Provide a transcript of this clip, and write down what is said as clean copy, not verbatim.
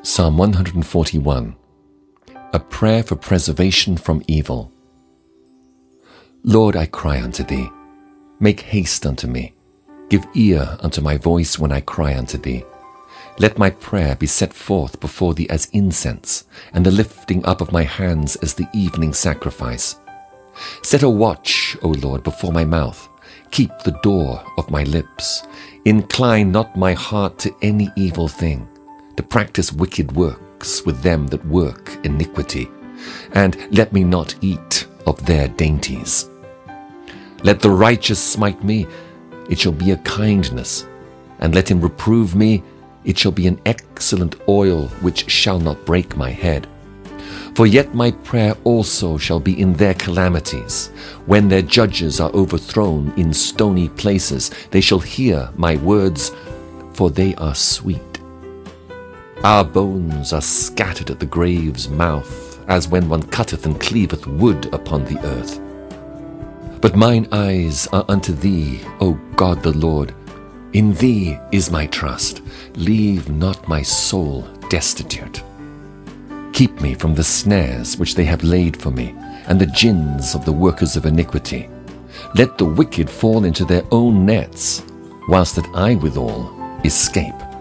Psalm 141. A prayer for preservation from evil. Lord, I cry unto thee. Make haste unto me. Give ear unto my voice when I cry unto thee. Let my prayer be set forth before thee as incense, and the lifting up of my hands as the evening sacrifice. Set a watch, O Lord, before my mouth. Keep the door of my lips. Incline not my heart to any evil thing, to practice wicked works with them that work iniquity, and let me not eat of their dainties. Let the righteous smite me, it shall be a kindness, and let him reprove me, it shall be an excellent oil which shall not break my head. For yet my prayer also shall be in their calamities. When their judges are overthrown in stony places, they shall hear my words, for they are sweet. Our bones are scattered at the grave's mouth, as when one cutteth and cleaveth wood upon the earth. But mine eyes are unto thee, O God the Lord. In thee is my trust. Leave not my soul destitute. Keep me from the snares which they have laid for me, and the gins of the workers of iniquity. Let the wicked fall into their own nets, whilst that I withal escape.